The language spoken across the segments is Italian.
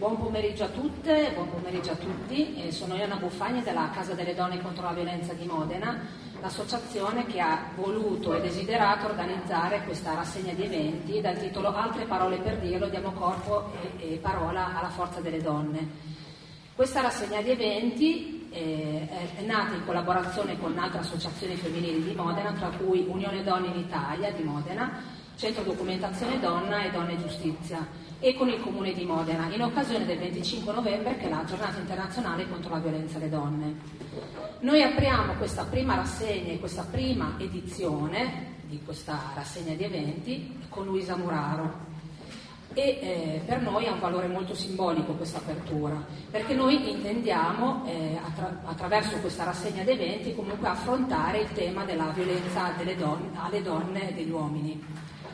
Buon pomeriggio a tutte, buon pomeriggio a tutti. Sono Ioanna Buffagni della Casa delle Donne contro la Violenza di Modena, l'associazione che ha voluto e desiderato organizzare questa rassegna di eventi dal titolo Altre parole per dirlo, diamo corpo e parola alla forza delle donne. Questa rassegna di eventi è nata in collaborazione con altre associazioni femminili di Modena, tra cui Unione Donne in Italia di Modena, Centro Documentazione Donna e Donne Giustizia, e con il Comune di Modena, in occasione del 25 novembre, che è la giornata internazionale contro la violenza alle donne. Noi apriamo questa prima rassegna e questa prima edizione di questa rassegna di eventi con Luisa Muraro. E per noi ha un valore molto simbolico questa apertura, perché noi intendiamo attraverso questa rassegna di eventi comunque affrontare il tema della violenza alle donne e degli uomini.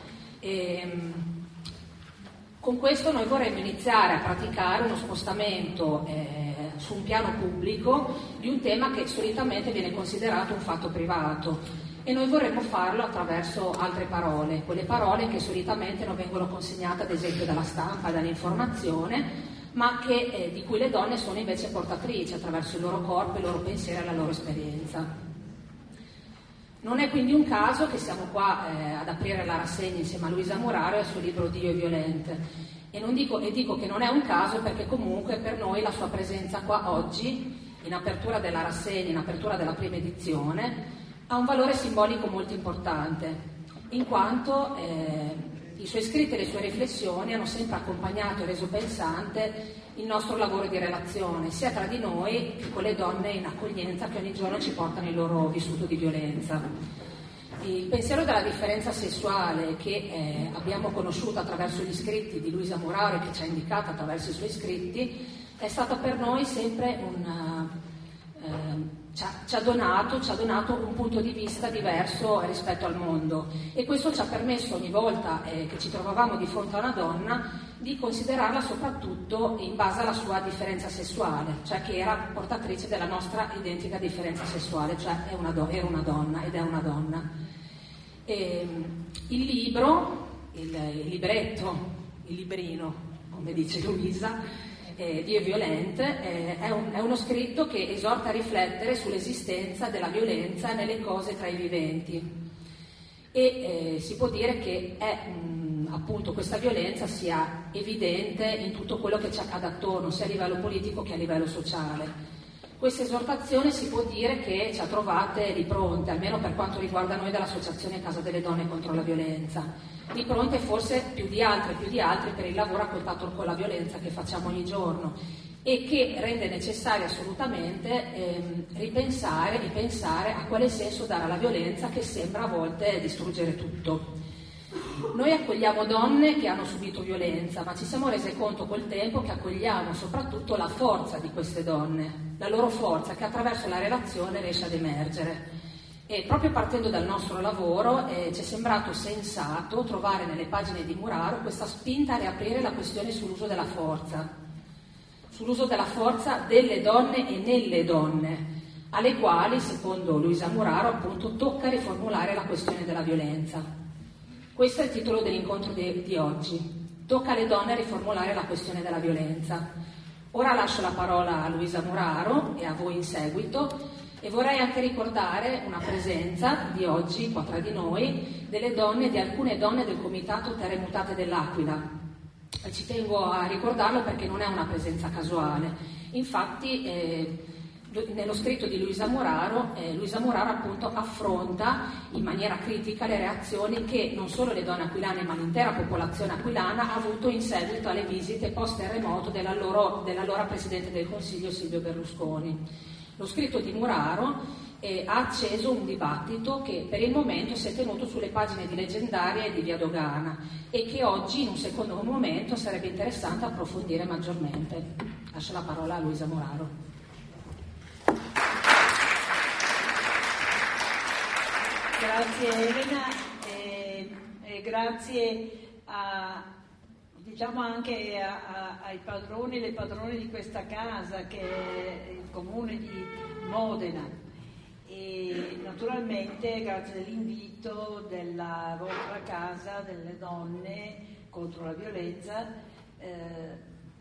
Con questo noi vorremmo iniziare a praticare uno spostamento su un piano pubblico di un tema che solitamente viene considerato un fatto privato, e noi vorremmo farlo attraverso altre parole, quelle parole che solitamente non vengono consegnate ad esempio dalla stampa, dall'informazione, ma di cui le donne sono invece portatrici attraverso il loro corpo, il loro pensiero e la loro esperienza. Non è quindi un caso che siamo qua ad aprire la rassegna insieme a Luisa Muraro e al suo libro Dio è violente. Dico che non è un caso perché comunque per noi la sua presenza qua oggi, in apertura della rassegna, in apertura della prima edizione, ha un valore simbolico molto importante, in quanto i suoi scritti e le sue riflessioni hanno sempre accompagnato e reso pensante il nostro lavoro di relazione, sia tra di noi che con le donne in accoglienza che ogni giorno ci portano il loro vissuto di violenza. Il pensiero della differenza sessuale che abbiamo conosciuto attraverso gli scritti di Luisa Muraro e che ci ha indicato attraverso i suoi scritti è stato per noi sempre ci ha donato un punto di vista diverso rispetto al mondo, e questo ci ha permesso ogni volta che ci trovavamo di fronte a una donna di considerarla soprattutto in base alla sua differenza sessuale, cioè che era portatrice della nostra identica differenza sessuale, cioè era una donna ed è una donna. Il libro, il libretto, il librino, come dice Luisa, Dio è violente, è uno scritto che esorta a riflettere sull'esistenza della violenza nelle cose tra i viventi, e si può dire che appunto questa violenza sia evidente in tutto quello che ci accade attorno, sia a livello politico che a livello sociale. Questa esortazione si può dire che ci ha trovate di fronte, almeno per quanto riguarda noi dell'Associazione Casa delle Donne contro la Violenza, di fronte forse più di altri per il lavoro a contatto con la violenza che facciamo ogni giorno, e che rende necessario assolutamente ripensare e pensare a quale senso dare alla violenza che sembra a volte distruggere tutto. Noi accogliamo donne che hanno subito violenza, ma ci siamo rese conto col tempo che accogliamo soprattutto la forza di queste donne, la loro forza che attraverso la relazione riesce ad emergere. E proprio partendo dal nostro lavoro ci è sembrato sensato trovare nelle pagine di Muraro questa spinta a riaprire la questione sull'uso della forza delle donne e nelle donne, alle quali, secondo Luisa Muraro, appunto, tocca riformulare la questione della violenza. Questo è il titolo dell'incontro di oggi. Tocca alle donne riformulare la questione della violenza. Ora lascio la parola a Luisa Muraro e a voi in seguito, e vorrei anche ricordare una presenza di oggi qua tra di noi di alcune donne del Comitato Terre Mutate dell'Aquila. E ci tengo a ricordarlo perché non è una presenza casuale. Infatti nello scritto di Luisa Muraro appunto affronta in maniera critica le reazioni che non solo le donne aquilane ma l'intera popolazione aquilana ha avuto in seguito alle visite post-terremoto dell'allora Presidente del Consiglio Silvio Berlusconi. Lo scritto di Muraro ha acceso un dibattito che per il momento si è tenuto sulle pagine di Leggendaria e di Via Dogana, e che oggi in un secondo momento sarebbe interessante approfondire maggiormente. Lascio la parola a Luisa Muraro. Grazie Elena, e grazie diciamo anche ai padroni e le padrone di questa casa, che è il Comune di Modena, e naturalmente grazie dell'invito della vostra Casa delle Donne contro la Violenza.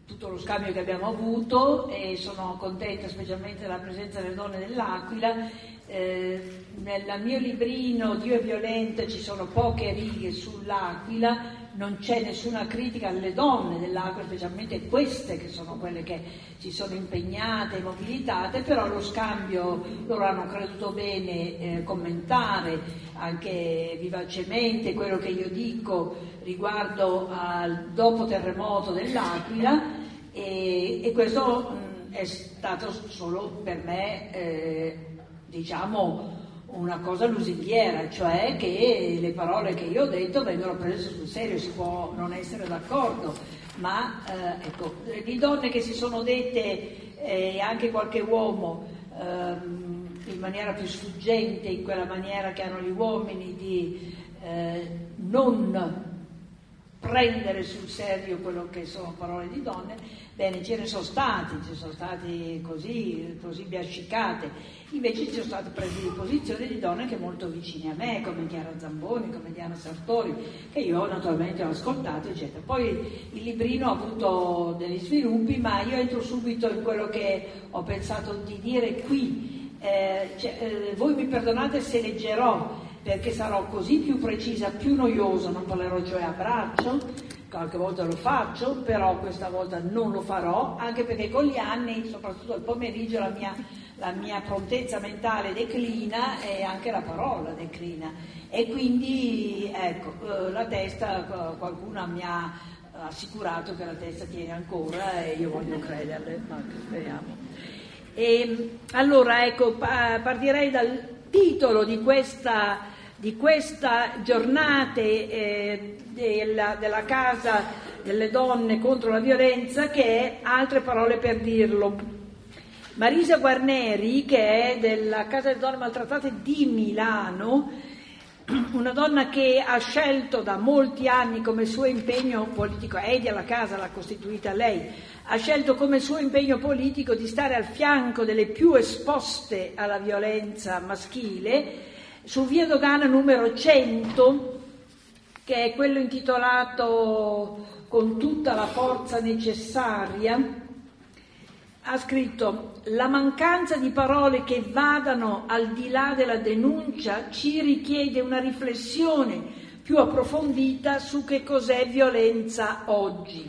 tutto lo scambio che abbiamo avuto, e sono contenta specialmente della presenza delle donne dell'Aquila. Nel mio librino Dio è violento ci sono poche righe sull'Aquila, non c'è nessuna critica alle donne dell'Aquila, specialmente queste che sono quelle che si sono impegnate e mobilitate, però lo scambio loro hanno creduto bene commentare anche vivacemente quello che io dico riguardo al dopo terremoto dell'Aquila, e questo è stato solo per me diciamo una cosa lusinghiera, cioè che le parole che io ho detto vengono prese sul serio. Si può non essere d'accordo, ma ecco, di donne che si sono dette, anche qualche uomo in maniera più sfuggente, in quella maniera che hanno gli uomini di non prendere sul serio quello che sono parole di donne. Bene, ce ne sono stati così biascicate. Invece ci sono state prese di posizione di donne che molto vicine a me, come Chiara Zamboni, come Diana Sartori, che io naturalmente ho ascoltato, eccetera. Poi il librino ha avuto degli sviluppi, ma io entro subito in quello che ho pensato di dire qui. Voi mi perdonate se leggerò, perché sarò così più precisa, più noiosa, non parlerò cioè a braccio, qualche volta lo faccio, però questa volta non lo farò, anche perché con gli anni, soprattutto al pomeriggio, la mia prontezza mentale declina e anche la parola declina, e quindi ecco, la testa, qualcuno mi ha assicurato che la testa tiene ancora e io voglio crederle, ma speriamo. E allora ecco, partirei dal titolo di questa giornate della Casa delle Donne contro la violenza, che è Altre parole per dirlo. Marisa Guarneri, che è della Casa delle Donne Maltrattate di Milano, una donna che ha scelto da molti anni come suo impegno politico, Edi alla Casa l'ha costituita lei, ha scelto come suo impegno politico di stare al fianco delle più esposte alla violenza maschile, su via Dogana numero 100, che è quello intitolato Con tutta la forza necessaria, ha scritto: la mancanza di parole che vadano al di là della denuncia ci richiede una riflessione più approfondita su che cos'è violenza oggi.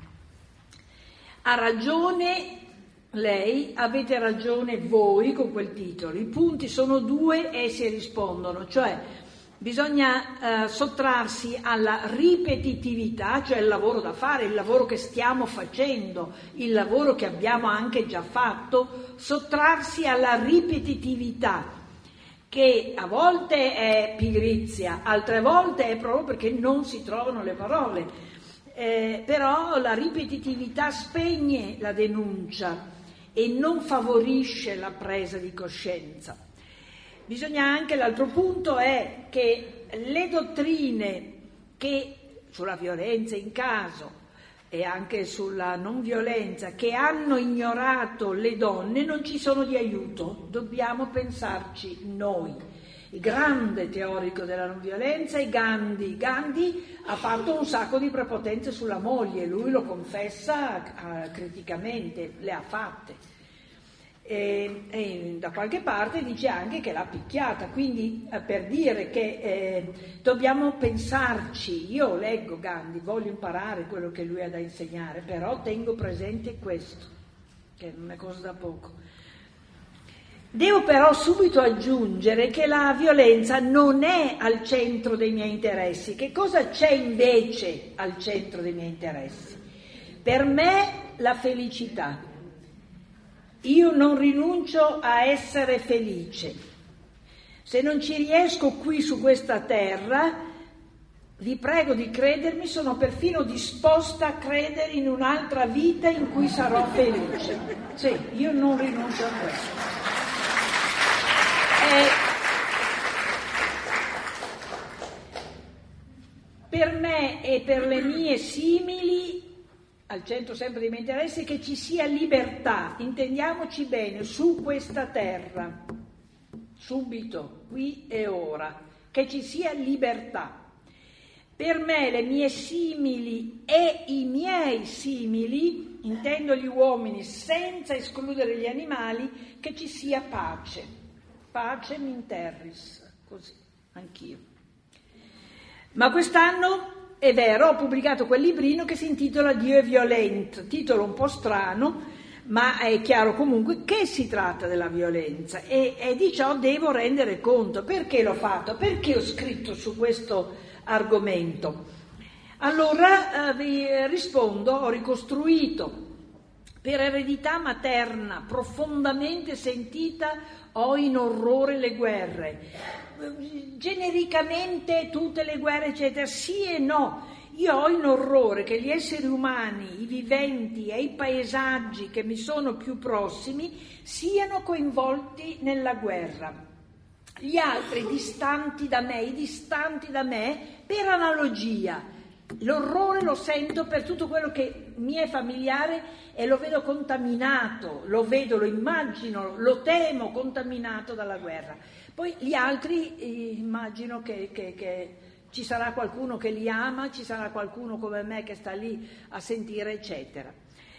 Ha ragione lei, avete ragione voi con quel titolo. I punti sono due e si rispondono, cioè bisogna sottrarsi alla ripetitività, cioè il lavoro da fare, il lavoro che stiamo facendo, il lavoro che abbiamo anche già fatto, sottrarsi alla ripetitività, che a volte è pigrizia, altre volte è proprio perché non si trovano le parole, però la ripetitività spegne la denuncia e non favorisce la presa di coscienza. Bisogna anche, l'altro punto è che le dottrine che sulla violenza in caso e anche sulla non violenza che hanno ignorato le donne non ci sono di aiuto, dobbiamo pensarci noi. Il grande teorico della non violenza è Gandhi. Gandhi ha fatto un sacco di prepotenze sulla moglie, lui lo confessa criticamente, le ha fatte. E da qualche parte dice anche che l'ha picchiata, quindi per dire che dobbiamo pensarci. Io leggo Gandhi, voglio imparare quello che lui ha da insegnare, però tengo presente questo, che non è cosa da poco. Devo però subito aggiungere che la violenza non è al centro dei miei interessi. Che cosa c'è invece al centro dei miei interessi? Per me la felicità. Io non rinuncio a essere felice. Se non ci riesco qui su questa terra, vi prego di credermi, sono perfino disposta a credere in un'altra vita in cui sarò felice. Sì, io non rinuncio a questo. Per me e per le mie simili, al centro sempre dei miei interessi, che ci sia libertà, intendiamoci bene, su questa terra, subito, qui e ora, che ci sia libertà. Per me, le mie simili e i miei simili intendo gli uomini senza escludere gli animali, che ci sia pace. Pacem in terris, così, anch'io. Ma quest'anno, è vero, ho pubblicato quel librino che si intitola Dio è violento, titolo un po' strano, ma è chiaro comunque che si tratta della violenza e di ciò devo rendere conto. Perché l'ho fatto? Perché ho scritto su questo argomento? Allora vi rispondo, ho ricostruito per eredità materna profondamente sentita, ho in orrore le guerre, genericamente tutte le guerre eccetera, sì e no. Io ho in orrore che gli esseri umani, i viventi e i paesaggi che mi sono più prossimi siano coinvolti nella guerra. Gli altri distanti da me, i distanti da me, per analogia. L'orrore lo sento per tutto quello che mi è familiare e lo vedo contaminato, lo immagino, lo temo contaminato dalla guerra. Poi gli altri immagino che ci sarà qualcuno che li ama, ci sarà qualcuno come me che sta lì a sentire, eccetera.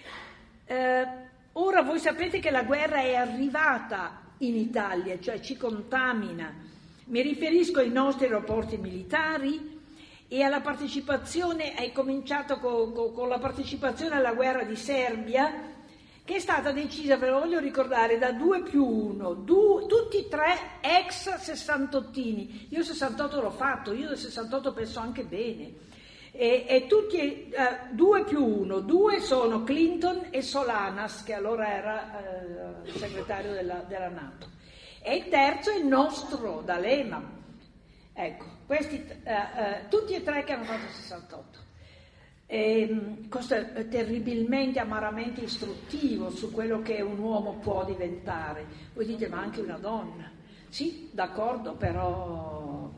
Ora voi sapete che la guerra è arrivata in Italia, cioè ci contamina. Mi riferisco ai nostri aeroporti militari e alla partecipazione, è cominciato con la partecipazione alla guerra di Serbia, che è stata decisa, ve lo voglio ricordare, da 2+1, tutti e tre ex sessantottini. Io 68 l'ho fatto, io del 68 penso anche bene. E tutti 2+1, 2 sono Clinton e Solanas, che allora era segretario della NATO. E il terzo è il nostro, D'Alema. Ecco, questi tutti e tre che hanno fatto 68. Questo è terribilmente, amaramente istruttivo su quello che un uomo può diventare. Voi dite, ma anche una donna. Sì, d'accordo, però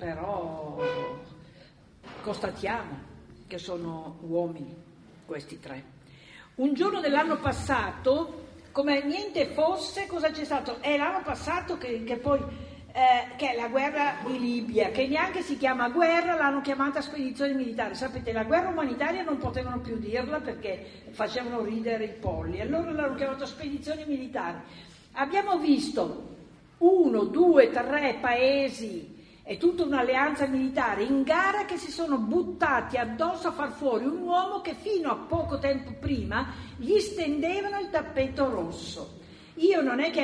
constatiamo che sono uomini, questi tre. Un giorno dell'anno passato, come niente fosse, cosa c'è stato? È l'anno passato che poi... che è la guerra di Libia, che neanche si chiama guerra, l'hanno chiamata spedizione militare. Sapete, la guerra umanitaria non potevano più dirla perché facevano ridere i polli, allora l'hanno chiamata spedizione militare. Abbiamo visto 1, 2, 3 paesi e tutta un'alleanza militare in gara che si sono buttati addosso a far fuori un uomo che fino a poco tempo prima gli stendevano il tappeto rosso. Io non è che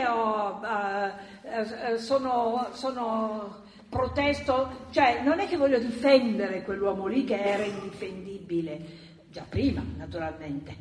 sono protesto, cioè non è che voglio difendere quell'uomo lì che era indifendibile, già prima naturalmente,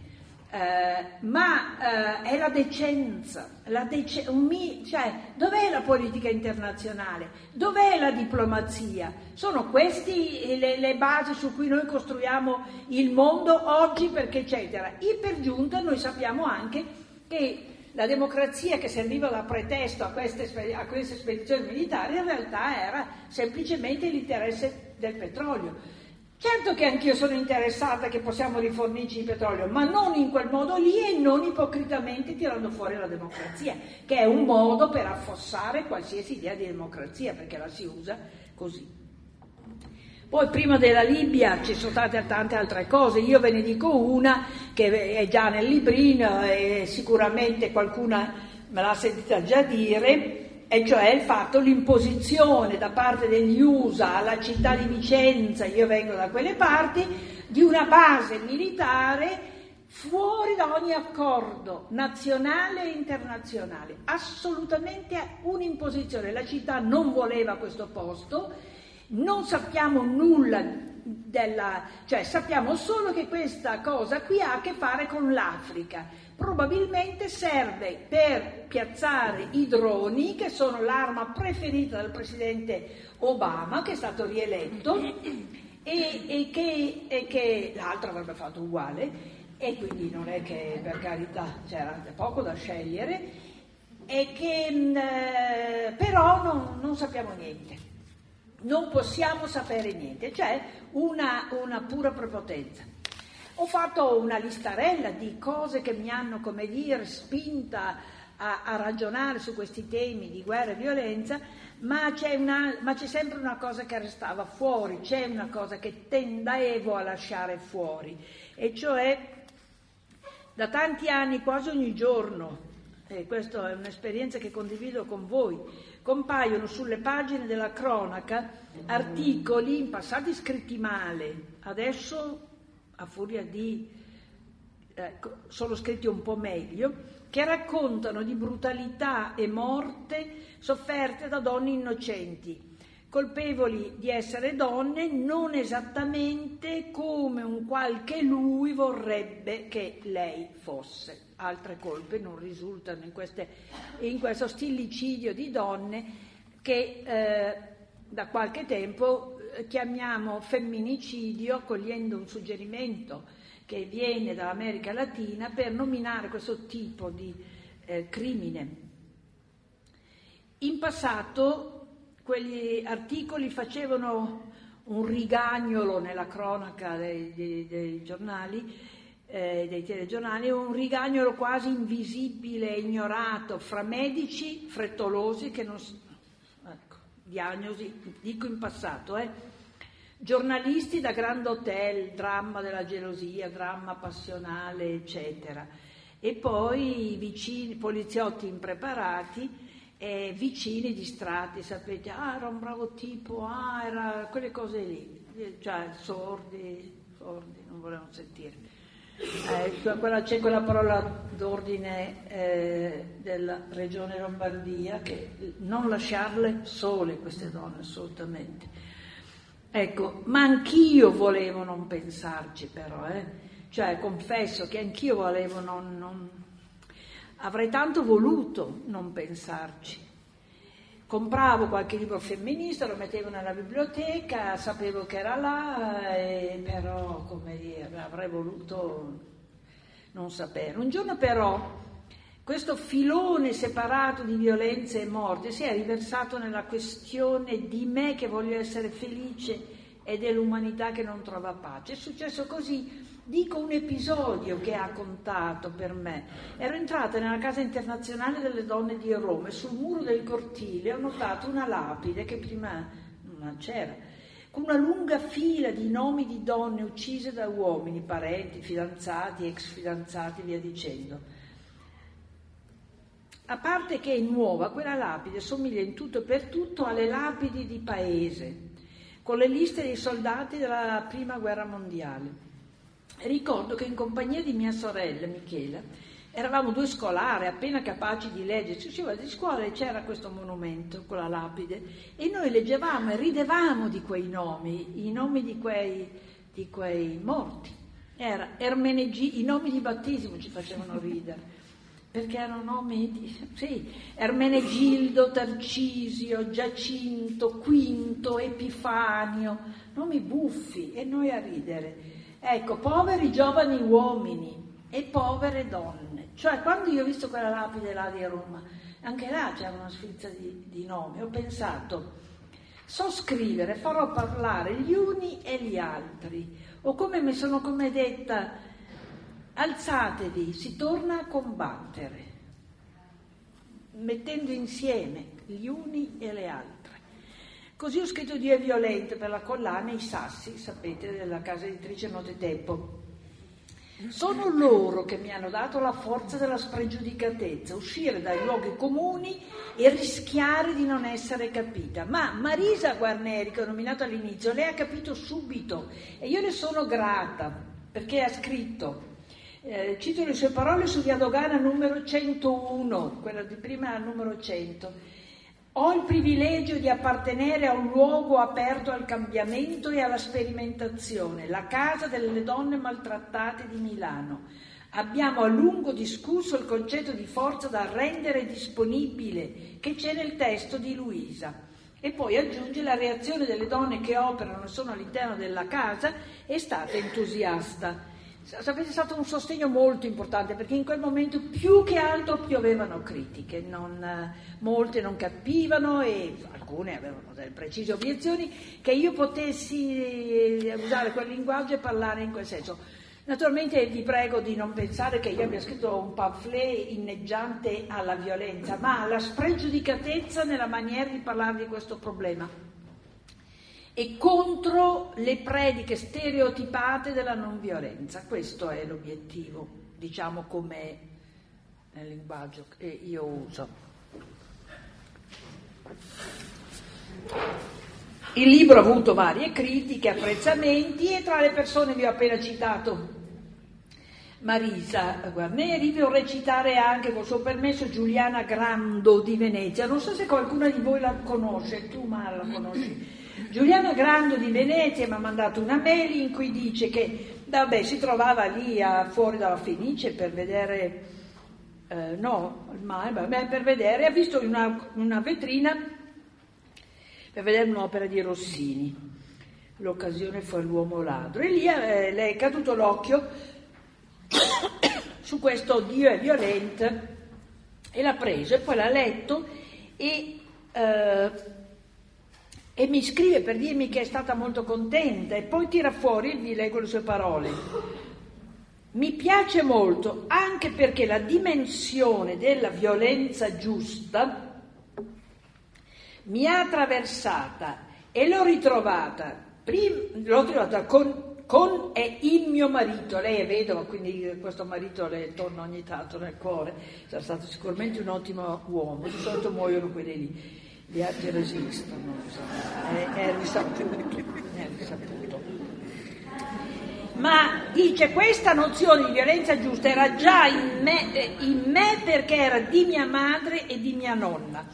ma è la decenza, cioè dov'è la politica internazionale, dov'è la diplomazia? Sono queste le basi su cui noi costruiamo il mondo oggi, perché eccetera. E per giunta noi sappiamo anche che la democrazia che serviva da pretesto a queste spedizioni militari in realtà era semplicemente l'interesse del petrolio. Certo che anch'io sono interessata che possiamo rifornirci di petrolio, ma non in quel modo lì e non ipocritamente tirando fuori la democrazia, che è un modo per affossare qualsiasi idea di democrazia, perché la si usa così. Poi prima della Libia ci sono state tante altre cose, io ve ne dico una che è già nel librino e sicuramente qualcuna me l'ha sentita già dire, e cioè il fatto, l'imposizione da parte degli USA alla città di Vicenza, io vengo da quelle parti, di una base militare fuori da ogni accordo nazionale e internazionale, assolutamente un'imposizione. La città non voleva questo posto. Non sappiamo nulla cioè sappiamo solo che questa cosa qui ha a che fare con l'Africa. Probabilmente serve per piazzare i droni, che sono l'arma preferita del presidente Obama, che è stato rieletto, e che l'altro avrebbe fatto uguale, e quindi non è che, per carità, c'era poco da scegliere, e che però non sappiamo niente. Non possiamo sapere niente, c'è una pura prepotenza. Ho fatto una listarella di cose che mi hanno, come dire, spinta a ragionare su questi temi di guerra e violenza, ma c'è sempre una cosa che restava fuori, c'è una cosa che tendevo a lasciare fuori, e cioè Da tanti anni, quasi ogni giorno, e questa è un'esperienza che condivido con voi, compaiono sulle pagine della cronaca articoli in passato scritti male, adesso a furia di sono scritti un po' meglio, che raccontano di brutalità e morte sofferte da donne innocenti, colpevoli di essere donne non esattamente come un qualche lui vorrebbe che lei fosse. Altre colpe non risultano in questo stillicidio di donne che da qualche tempo chiamiamo femminicidio, accogliendo un suggerimento che viene dall'America Latina per nominare questo tipo di crimine. In passato quegli articoli facevano un rigagnolo nella cronaca dei giornali, dei telegiornali, un rigagnolo quasi invisibile, ignorato, fra medici frettolosi che non... Ecco, diagnosi, dico in passato, giornalisti da Grand Hotel, dramma della gelosia, dramma passionale, eccetera. E poi vicini, poliziotti impreparati, vicini distratti, sapete, era un bravo tipo, era quelle cose lì, cioè sordi, non volevano sentire. C'è quella parola d'ordine della regione Lombardia, che non lasciarle sole queste donne, assolutamente. Ecco, ma anch'io volevo non pensarci però, cioè confesso che anch'io volevo avrei tanto voluto non pensarci. Compravo qualche libro femminista, lo mettevo nella biblioteca, sapevo che era là, però, come dire, avrei voluto non sapere. Un giorno però questo filone separato di violenze e morte si è riversato nella questione di me che voglio essere felice e dell'umanità che non trova pace. È successo così. Dico un episodio che ha contato per me. Ero entrata nella Casa Internazionale delle Donne di Roma e sul muro del cortile ho notato una lapide che prima non c'era, con una lunga fila di nomi di donne uccise da uomini, parenti, fidanzati, ex fidanzati, via dicendo. A parte che è nuova, quella lapide somiglia in tutto e per tutto alle lapidi di paese, con le liste dei soldati della Prima Guerra Mondiale. Ricordo che in compagnia di mia sorella Michela eravamo due scolare appena capaci di leggere, si usciva di scuola e c'era questo monumento con la lapide e noi leggevamo e ridevamo di quei nomi, i nomi di quei morti. I nomi di battesimo ci facevano ridere, perché erano nomi di Ermenegildo, Tarcisio, Giacinto, Quinto, Epifanio, nomi buffi e noi a ridere. Ecco, poveri giovani uomini e povere donne. Cioè, quando io ho visto quella lapide là di Roma, anche là c'era una sfilza di nomi, ho pensato, so scrivere, farò parlare gli uni e gli altri. O come mi sono detta, alzatevi, si torna a combattere, mettendo insieme gli uni e le altre. Così ho scritto Dio è violento per la collana I Sassi, sapete, della casa editrice Notetempo. Sono loro che mi hanno dato la forza della spregiudicatezza, uscire dai luoghi comuni e rischiare di non essere capita. Ma Marisa Guarneri, che ho nominato all'inizio, lei ha capito subito e io le sono grata perché ha scritto, cito le sue parole su Via Dogana numero 101, quella di prima al numero 100. Ho il privilegio di appartenere a un luogo aperto al cambiamento e alla sperimentazione, la Casa delle Donne Maltrattate di Milano. Abbiamo a lungo discusso il concetto di forza da rendere disponibile che c'è nel testo di Luisa. E poi aggiunge la reazione delle donne che operano e sono all'interno della casa è stata entusiasta. Sapete, è stato un sostegno molto importante perché in quel momento più che altro piovevano critiche, molte non capivano e alcune avevano delle precise obiezioni che io potessi usare quel linguaggio e parlare in quel senso. Naturalmente vi prego di non pensare che io abbia scritto un pamphlet inneggiante alla violenza, ma alla spregiudicatezza nella maniera di parlare di questo problema e contro le prediche stereotipate della non violenza. Questo è l'obiettivo. diciamo com'è nel linguaggio che io uso. Il libro ha avuto varie critiche, apprezzamenti, e tra le persone vi ho appena citato Marisa Guarneri, vi vorrei citare anche, col suo permesso, Giuliana Grando di Venezia. Non so se qualcuno di voi la conosce, tu Mara la conosci. Giuliana Grando di Venezia mi ha mandato una mail in cui dice che si trovava lì fuori dalla Fenice per vedere, per vedere, ha visto una vetrina per vedere un'opera di Rossini, L'occasione fu l'uomo ladro, e lì le è caduto l'occhio su questo Dio è violento, e l'ha preso e poi l'ha letto e mi scrive per dirmi che è stata molto contenta, e poi tira fuori, vi leggo le sue parole: mi piace molto anche perché la dimensione della violenza giusta mi ha attraversata e l'ho ritrovata con e il mio marito. Lei è vedova, quindi questo marito le torna ogni tanto nel cuore. Sarà stato sicuramente un ottimo uomo, di solito muoiono quelli lì, gli altri resistono, è risaputo. Ma dice, questa nozione di violenza giusta era già in me perché era di mia madre e di mia nonna.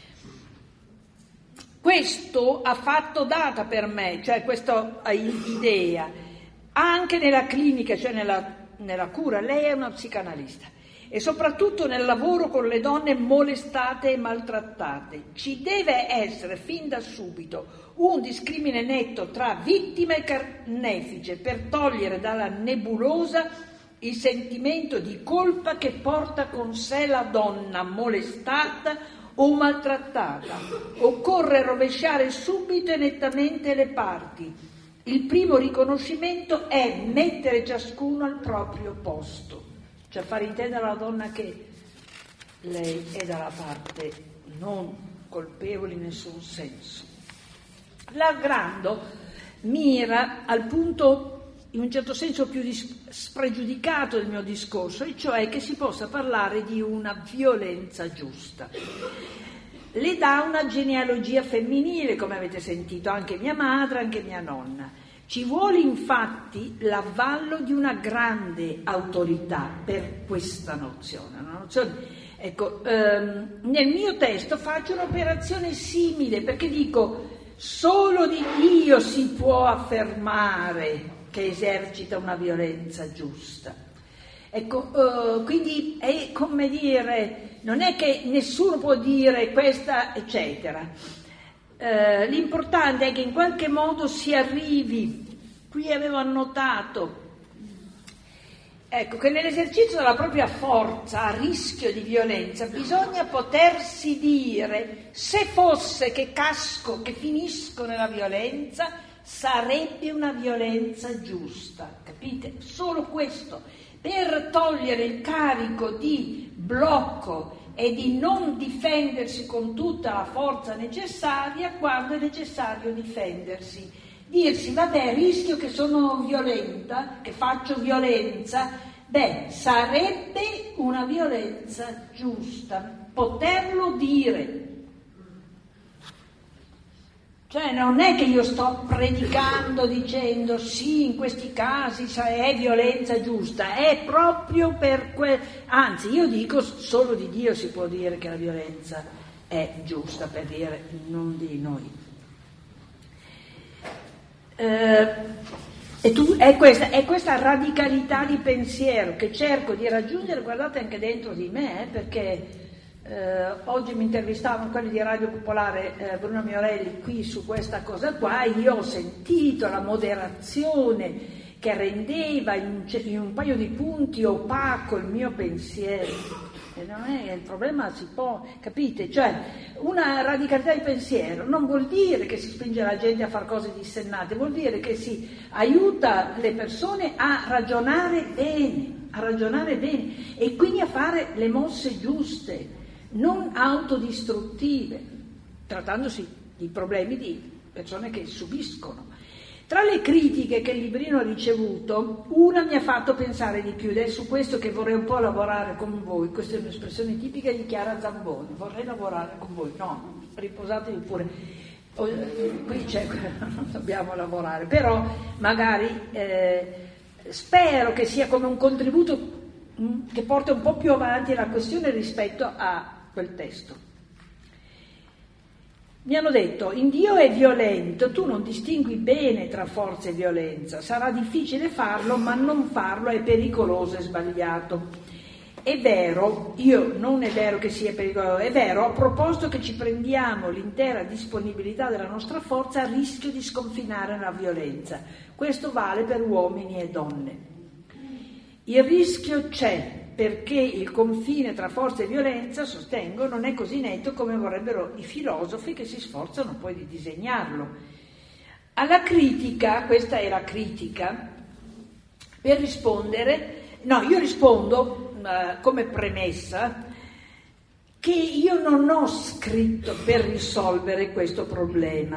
Questo ha fatto data per me, cioè questa idea, anche nella clinica, cioè nella cura. Lei è una psicanalista, e soprattutto nel lavoro con le donne molestate e maltrattate. Ci deve essere fin da subito un discrimine netto tra vittima e carnefice per togliere dalla nebulosa il sentimento di colpa che porta con sé la donna molestata o maltrattata. Occorre rovesciare subito e nettamente le parti. Il primo riconoscimento è mettere ciascuno al proprio posto, cioè far intendere alla donna che lei è dalla parte non colpevole in nessun senso. La Grando mira al punto in un certo senso più spregiudicato del mio discorso, e cioè che si possa parlare di una violenza giusta. Le dà una genealogia femminile, come avete sentito, anche mia madre, anche mia nonna. Ci vuole infatti l'avallo di una grande autorità per questa nozione. Una nozione, ecco, nel mio testo faccio un'operazione simile, perché dico solo di Dio si può affermare che esercita una violenza giusta. Ecco, quindi è come dire, non è che nessuno può dire questa, eccetera. L'importante è che in qualche modo si arrivi. Qui avevo annotato, ecco, che nell'esercizio della propria forza a rischio di violenza bisogna potersi dire: se fosse che casco, che finisco nella violenza, sarebbe una violenza giusta, capite? Solo questo, per togliere il carico di blocco e di non difendersi con tutta la forza necessaria quando è necessario difendersi. Dirsi, vabbè, rischio che sono violenta, che faccio violenza, sarebbe una violenza giusta, poterlo dire. Cioè non è che io sto predicando dicendo sì, in questi casi è violenza giusta, è proprio per anzi io dico solo di Dio si può dire che la violenza è giusta, per dire non di noi. È questa radicalità di pensiero che cerco di raggiungere, guardate, anche dentro di me, perché oggi mi intervistavano quelli di Radio Popolare, Bruno Miorelli, qui su questa cosa qua. Io ho sentito la moderazione che rendeva in un paio di punti opaco il mio pensiero. E non è il problema, si può, capite? Cioè, una radicalità di pensiero non vuol dire che si spinge la gente a fare cose dissennate, vuol dire che si aiuta le persone a ragionare bene e quindi a fare le mosse giuste, non autodistruttive, trattandosi di problemi di persone che subiscono. Tra le critiche che il librino ha ricevuto, una mi ha fatto pensare di più, ed è su questo che vorrei un po' lavorare con voi. Questa è un'espressione tipica di Chiara Zamboni: vorrei lavorare con voi. No, riposatevi pure. Qui c'è, non dobbiamo lavorare, però magari spero che sia come un contributo che porta un po' più avanti la questione rispetto a quel testo. Mi hanno detto: in Dio è violento, tu non distingui bene tra forza e violenza, sarà difficile farlo, ma non farlo è pericoloso e sbagliato. È vero, non è vero che sia pericoloso, è vero, a proposito che ci prendiamo l'intera disponibilità della nostra forza a rischio di sconfinare nella violenza. Questo vale per uomini e donne. Il rischio c'è, perché il confine tra forza e violenza, sostengo, non è così netto come vorrebbero i filosofi che si sforzano poi di disegnarlo. Alla critica, questa è la critica, per rispondere, io rispondo come premessa che io non ho scritto per risolvere questo problema,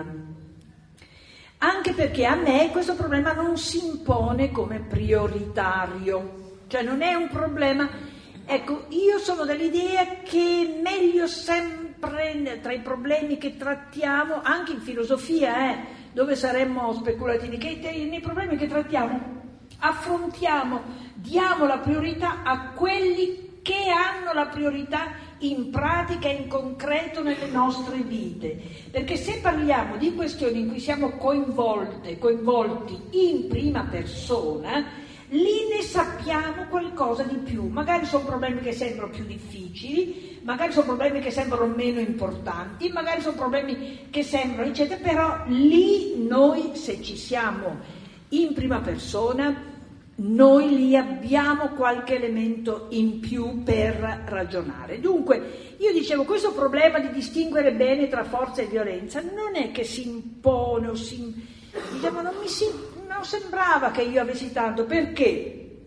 anche perché a me questo problema non si impone come prioritario. Cioè non è un problema, ecco, io sono dell'idea che è meglio sempre tra i problemi che trattiamo, anche in filosofia, dove saremmo speculativi, che nei problemi che trattiamo affrontiamo, diamo la priorità a quelli che hanno la priorità in pratica, in concreto nelle nostre vite, perché se parliamo di questioni in cui siamo coinvolti in prima persona, lì ne sappiamo qualcosa di più. Magari sono problemi che sembrano più difficili, magari sono problemi che sembrano meno importanti, magari sono problemi che sembrano eccetera, però lì noi, se ci siamo in prima persona, noi lì abbiamo qualche elemento in più per ragionare. Dunque, io dicevo, questo problema di distinguere bene tra forza e violenza non è che si impone o diciamo, non sembrava che io avessi tanto. Perché?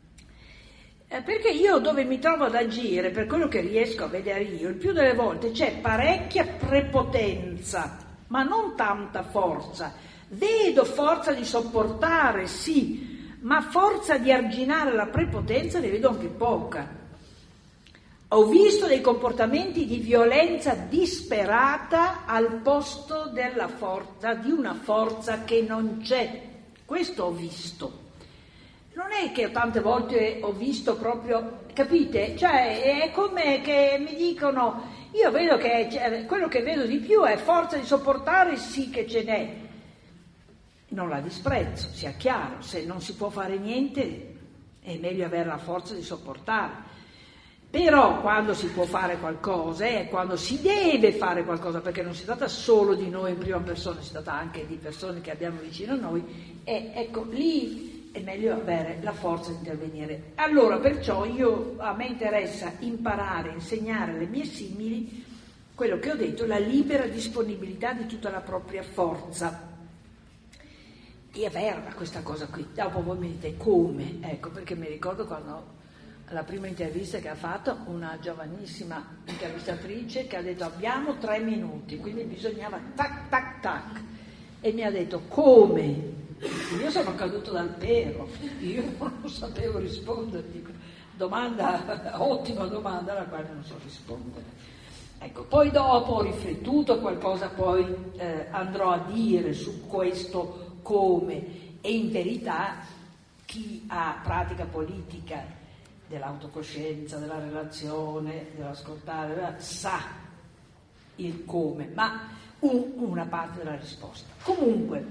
Perché io dove mi trovo ad agire, per quello che riesco a vedere io, il più delle volte c'è parecchia prepotenza, ma non tanta forza. Vedo forza di sopportare, sì, ma forza di arginare la prepotenza ne vedo anche poca. Ho visto dei comportamenti di violenza disperata al posto della forza, di una forza che non c'è. Questo ho visto. Non è che tante volte ho visto proprio, capite? Cioè è come che mi dicono, io vedo che quello che vedo di più è forza di sopportare, sì che ce n'è. Non la disprezzo, sia chiaro, se non si può fare niente è meglio avere la forza di sopportare. Però quando si può fare qualcosa è quando si deve fare qualcosa, perché non si tratta solo di noi in prima persona, si tratta anche di persone che abbiamo vicino a noi, e ecco, lì è meglio avere la forza di intervenire. Allora, perciò a me interessa imparare, insegnare alle mie simili quello che ho detto, la libera disponibilità di tutta la propria forza. E averla questa cosa qui. Dopo voi mi dite come, ecco, perché mi ricordo quando la prima intervista che ha fatto una giovanissima intervistatrice che ha detto abbiamo 3 minuti, quindi bisognava tac tac tac, e mi ha detto come? Io sono caduto dal pero, io non sapevo rispondere, dico, ottima domanda alla quale non so rispondere. Ecco, poi dopo ho riflettuto, qualcosa poi andrò a dire su questo come, e in verità chi ha pratica politica dell'autocoscienza, della relazione, dell'ascoltare, sa il come, ma una parte della risposta. Comunque,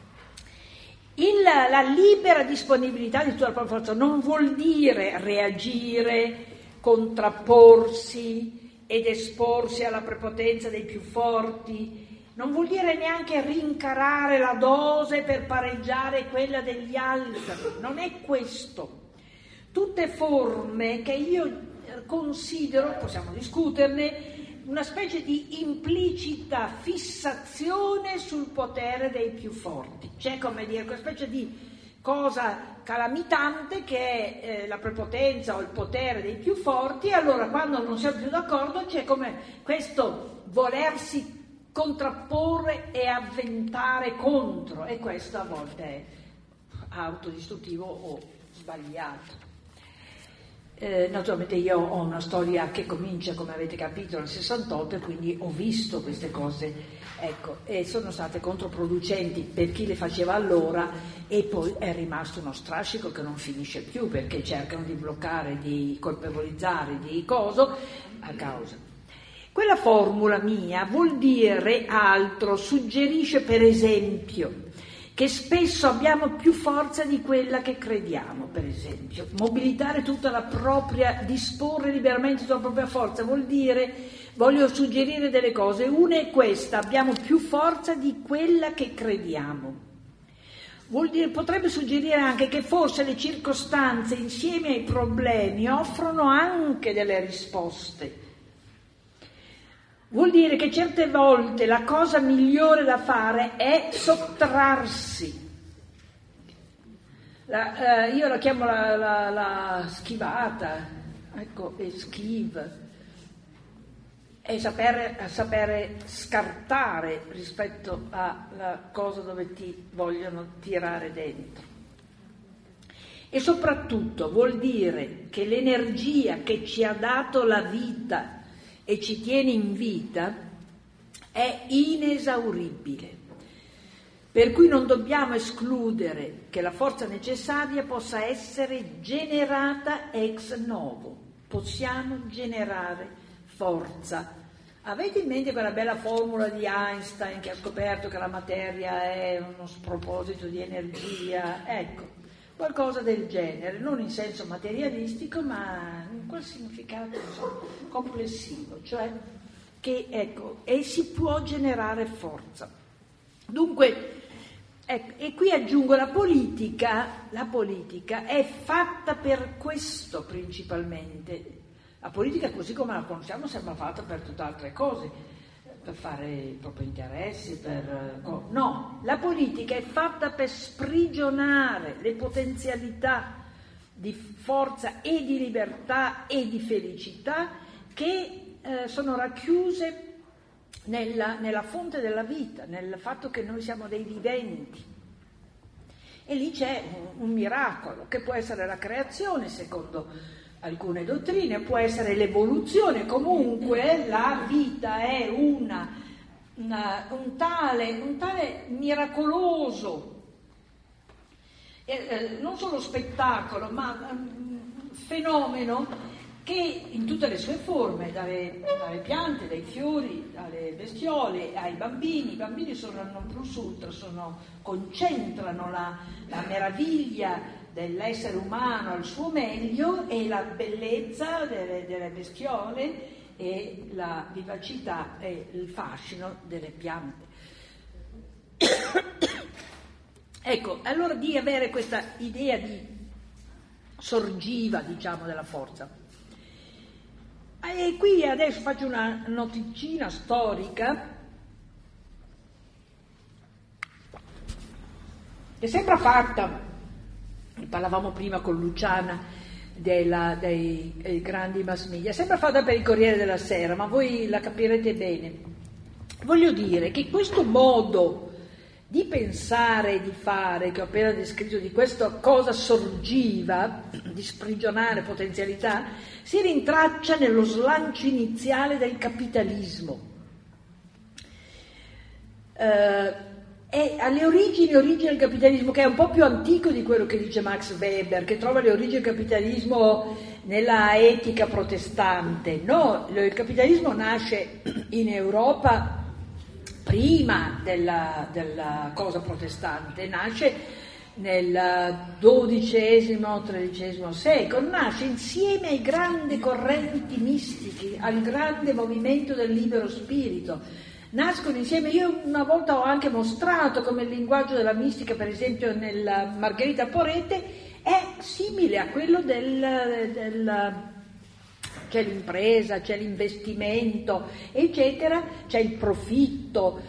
la libera disponibilità di tutta la propria forza non vuol dire reagire, contrapporsi ed esporsi alla prepotenza dei più forti. Non vuol dire neanche rincarare la dose per pareggiare quella degli altri, non è questo. Tutte forme che io considero, possiamo discuterne, una specie di implicita fissazione sul potere dei più forti. C'è, come dire, una specie di cosa calamitante che è la prepotenza o il potere dei più forti, e allora quando non siamo più d'accordo c'è come questo volersi contrapporre e avventare contro, e questo a volte è autodistruttivo o sbagliato. Naturalmente io ho una storia che comincia, come avete capito, nel 68, e quindi ho visto queste cose, ecco, e sono state controproducenti per chi le faceva allora, e poi è rimasto uno strascico che non finisce più, perché cercano di bloccare, di colpevolizzare, di coso a causa. Quella formula mia vuol dire altro, suggerisce per esempio che spesso abbiamo più forza di quella che crediamo, per esempio. Mobilitare tutta la propria, disporre liberamente della propria forza vuol dire, voglio suggerire delle cose, una è questa: abbiamo più forza di quella che crediamo. Vuol dire, potrebbe suggerire anche che forse le circostanze insieme ai problemi offrono anche delle risposte. Vuol dire che certe volte la cosa migliore da fare è sottrarsi. Io la chiamo la schivata, ecco, esquive, è sapere scartare rispetto alla cosa dove ti vogliono tirare dentro. E soprattutto vuol dire che l'energia che ci ha dato la vita e ci tiene in vita è inesauribile, per cui non dobbiamo escludere che la forza necessaria possa essere generata ex novo. Possiamo generare forza. Avete in mente quella bella formula di Einstein che ha scoperto che la materia è uno sproposito di energia? Ecco, qualcosa del genere, non in senso materialistico, ma in quel significato complessivo, cioè che, ecco, e si può generare forza. Dunque, ecco, e qui aggiungo la politica è fatta per questo principalmente. La politica, così come la conosciamo, sembra fatta per tutte altre cose, per fare i propri interessi, no, la politica è fatta per sprigionare le potenzialità di forza e di libertà e di felicità che sono racchiuse nella fonte della vita, nel fatto che noi siamo dei viventi. E lì c'è un miracolo, che può essere la creazione, secondo alcune dottrine, può essere l'evoluzione. Comunque la vita è un tale miracoloso, non solo spettacolo, ma fenomeno, che in tutte le sue forme, dalle piante, dai fiori, alle bestiole, ai bambini. I bambini sono il non plus ultra, concentrano la meraviglia dell'essere umano al suo meglio e la bellezza delle bestiole e la vivacità e il fascino delle piante. Ecco, allora di avere questa idea di sorgiva, diciamo, della forza. E qui adesso faccio una noticina storica che sembra fatta, parlavamo prima con Luciana dei grandi mass media, sembra fatta per il Corriere della Sera, ma voi la capirete bene. Voglio dire che questo modo di pensare e di fare che ho appena descritto, di questa cosa sorgiva, di sprigionare potenzialità, si rintraccia nello slancio iniziale del capitalismo. È alle origini del capitalismo, che è un po' più antico di quello che dice Max Weber, che trova le origini del capitalismo nella etica protestante. No, il capitalismo nasce in Europa prima della cosa protestante, nasce nel XII-XIII secolo, nasce insieme ai grandi correnti mistiche, al grande movimento del libero spirito. Nascono insieme. Io una volta ho anche mostrato come il linguaggio della mistica, per esempio nella Margherita Porete, è simile a quello c'è l'impresa, c'è l'investimento, eccetera, c'è il profitto,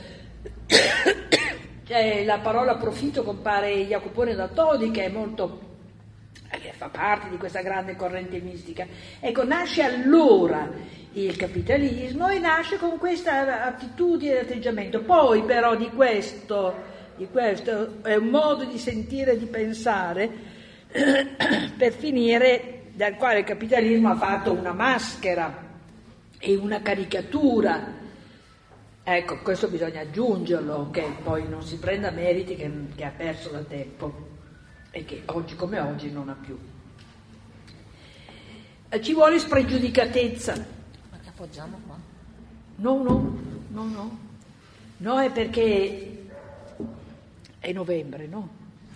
la parola profitto compare in Jacopone da Todi, che è molto fa parte di questa grande corrente mistica. Ecco, nasce allora il capitalismo e nasce con questa attitudine e atteggiamento. Poi però di questo è un modo di sentire e di pensare per finire, dal quale il capitalismo ha fatto una maschera e una caricatura. Ecco, questo bisogna aggiungerlo, che poi non si prenda meriti che ha perso da tempo e che oggi come oggi non ha più. Ci vuole spregiudicatezza. Ma che appoggiamo qua? No, è perché è novembre, no?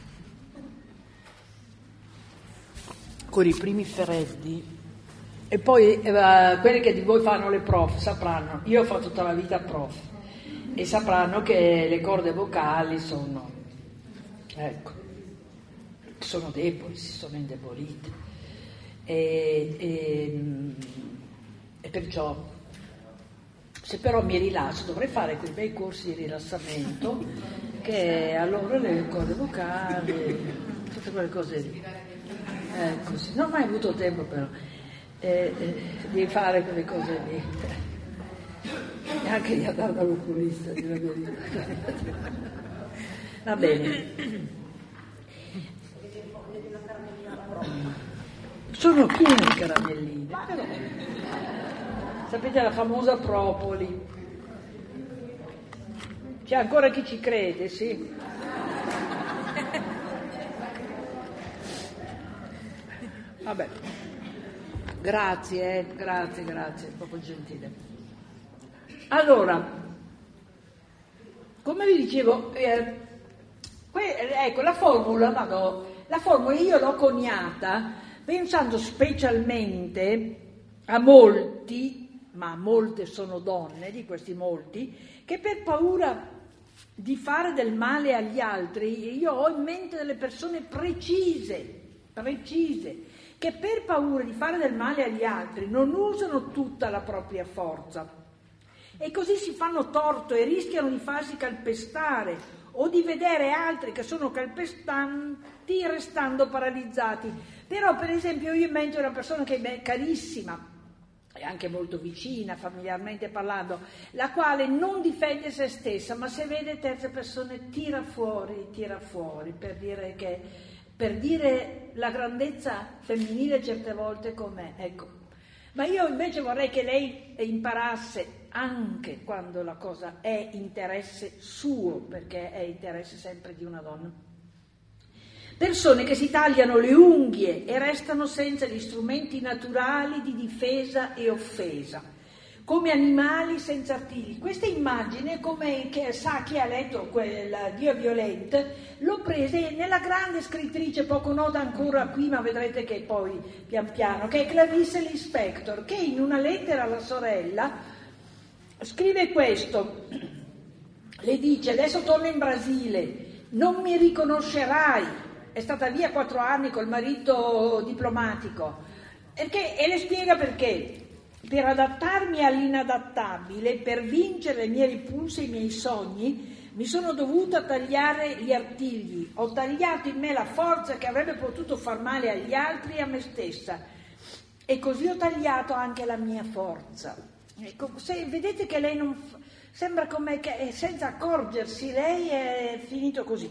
Con i primi freddi. E poi quelli che di voi fanno le prof sapranno, io ho fatto tutta la vita prof e sapranno che le corde vocali sono deboli, si sono indebolite e perciò, se però mi rilasso, dovrei fare quei bei corsi di rilassamento che allora le corde vocali, tutte quelle cose lì. Così. Non ho mai avuto tempo però di fare quelle cose lì, e anche di andare dall'oculista, di la verità. Va bene. Sono piene di caramelline, però sapete la famosa propoli, c'è ancora chi ci crede, sì. Vabbè, grazie, proprio gentile. Allora, come vi dicevo, ecco, la formula io l'ho coniata pensando specialmente a molti, ma molte sono donne di questi molti, che per paura di fare del male agli altri, io ho in mente delle persone precise, che per paura di fare del male agli altri non usano tutta la propria forza e così si fanno torto e rischiano di farsi calpestare o di vedere altri che sono calpestanti restando paralizzati. Però per esempio io in mente una persona che è carissima e anche molto vicina familiarmente parlando, la quale non difende se stessa ma se vede terze persone tira fuori per dire la grandezza femminile certe volte com'è, ecco. Ma io invece vorrei che lei imparasse, anche quando la cosa è interesse suo, perché è interesse sempre di una donna. Persone che si tagliano le unghie e restano senza gli strumenti naturali di difesa e offesa, come animali senza artigli. Questa immagine, come che sa chi ha letto quel Dio Violente, l'ho presa nella grande scrittrice poco nota ancora qui, ma vedrete che poi pian piano, che è Clarice Lispector, che in una lettera alla sorella scrive questo, le dice: adesso torno in Brasile, non mi riconoscerai, è stata via 4 anni col marito diplomatico, e le spiega perché. Per adattarmi all'inadattabile, per vincere i miei repulsi e i miei sogni, mi sono dovuta tagliare gli artigli. Ho tagliato in me la forza che avrebbe potuto far male agli altri e a me stessa. E così ho tagliato anche la mia forza. Ecco, vedete che lei non sembra come che senza accorgersi, lei è finito così.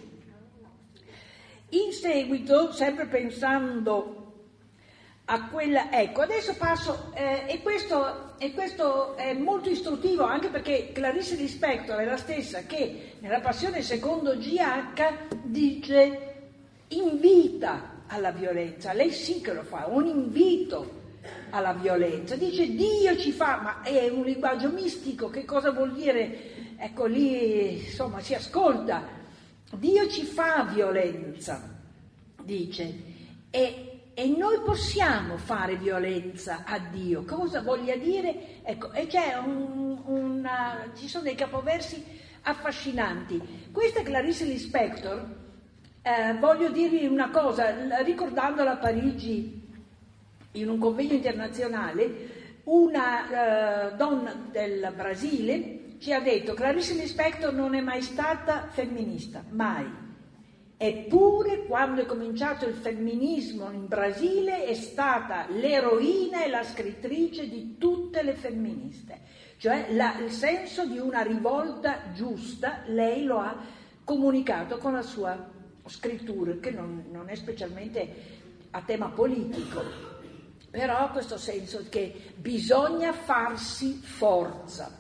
In seguito, sempre pensando a quella, ecco, adesso passo, e questo è molto istruttivo, anche perché Clarice Lispector è la stessa che nella Passione secondo GH dice invita alla violenza, lei sì che lo fa, un invito alla violenza, dice Dio ci fa, ma è un linguaggio mistico, che cosa vuol dire? Ecco lì, insomma, si ascolta, Dio ci fa violenza, dice, e noi possiamo fare violenza a Dio. Cosa voglia dire? Ecco, e c'è ci sono dei capoversi affascinanti. Questa Clarice Lispector, voglio dirvi una cosa, ricordandola a Parigi in un convegno internazionale, una donna del Brasile ci ha detto: Clarice Lispector non è mai stata femminista, mai. Eppure, quando è cominciato il femminismo in Brasile, è stata l'eroina e la scrittrice di tutte le femministe. Cioè il senso di una rivolta giusta, lei lo ha comunicato con la sua scrittura, che non è specialmente a tema politico, però questo senso che bisogna farsi forza.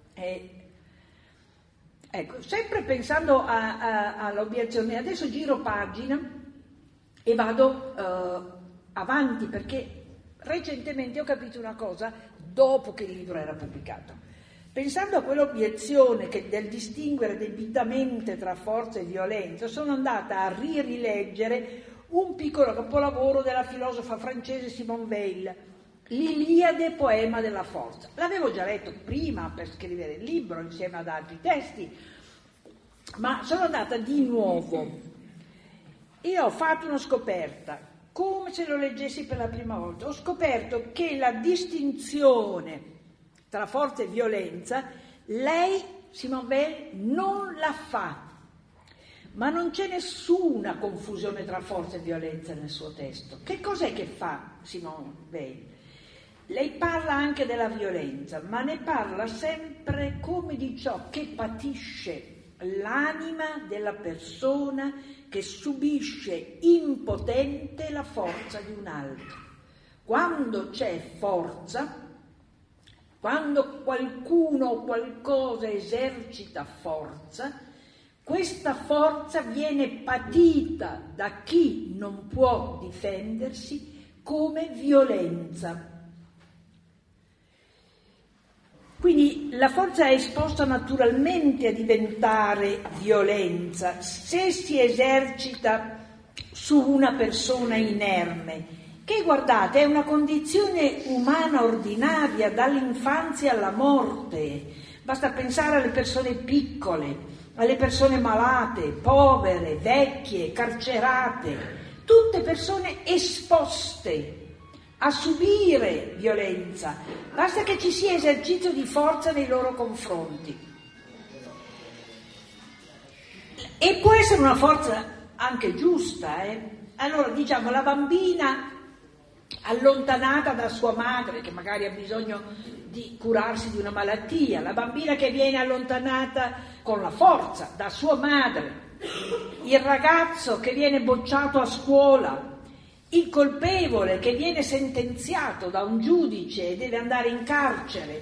Ecco, sempre pensando all'obiezione, adesso giro pagina e vado avanti, perché recentemente ho capito una cosa dopo che il libro era pubblicato. Pensando a quell'obiezione del distinguere debitamente tra forza e violenza, sono andata a rileggere un piccolo capolavoro della filosofa francese Simone Weil, l'Iliade, poema della forza. L'avevo già letto prima per scrivere il libro insieme ad altri testi, ma sono andata di nuovo e ho fatto una scoperta, come se lo leggessi per la prima volta. Ho scoperto che la distinzione tra forza e violenza, lei, Simone Weil, non la fa. Ma non c'è nessuna confusione tra forza e violenza nel suo testo. Che cos'è che fa Simone Weil? Lei parla anche della violenza, ma ne parla sempre come di ciò che patisce l'anima della persona che subisce impotente la forza di un altro. Quando c'è forza, quando qualcuno o qualcosa esercita forza, questa forza viene patita da chi non può difendersi come violenza. Quindi la forza è esposta naturalmente a diventare violenza se si esercita su una persona inerme, che guardate è una condizione umana ordinaria dall'infanzia alla morte. Basta pensare alle persone piccole, alle persone malate, povere, vecchie, carcerate, tutte persone esposte a subire violenza, basta che ci sia esercizio di forza nei loro confronti. E può essere una forza anche giusta, Allora, diciamo, la bambina allontanata da sua madre, che magari ha bisogno di curarsi di una malattia, la bambina che viene allontanata con la forza da sua madre, il ragazzo che viene bocciato a scuola, il colpevole che viene sentenziato da un giudice e deve andare in carcere.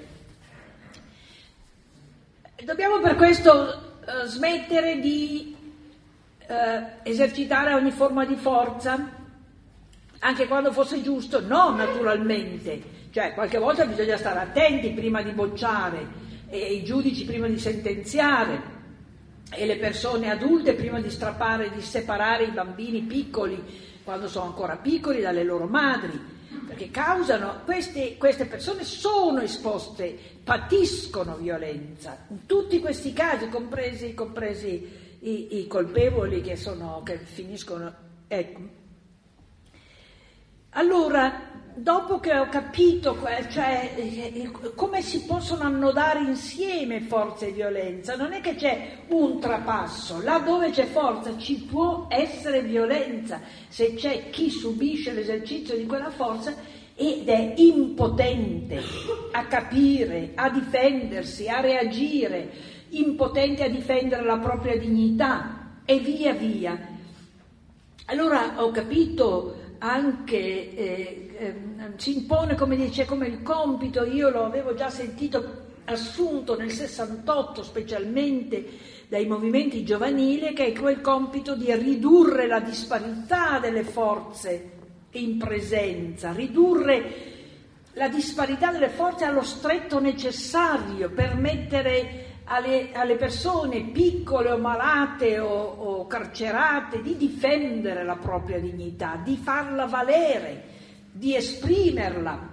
Dobbiamo per questo smettere di esercitare ogni forma di forza, anche quando fosse giusto? No, naturalmente. Cioè, qualche volta bisogna stare attenti prima di bocciare, e i giudici prima di sentenziare, e le persone adulte prima di strappare, di separare i bambini piccoli quando sono ancora piccoli dalle loro madri, perché causano, queste persone sono esposte, patiscono violenza, in tutti questi casi, compresi i colpevoli che finiscono, ecco. Allora, dopo che ho capito come si possono annodare insieme forza e violenza, non è che c'è un trapasso, là dove c'è forza ci può essere violenza, se c'è chi subisce l'esercizio di quella forza ed è impotente a capire, a difendersi, a reagire, impotente a difendere la propria dignità e via via. Allora ho capito anche si impone, come dice, come il compito, io lo avevo già sentito assunto nel 68 specialmente dai movimenti giovanili, che è quel compito di ridurre la disparità delle forze in presenza, ridurre la disparità delle forze allo stretto necessario per mettere alle persone piccole o malate o carcerate di difendere la propria dignità, di farla valere, di esprimerla.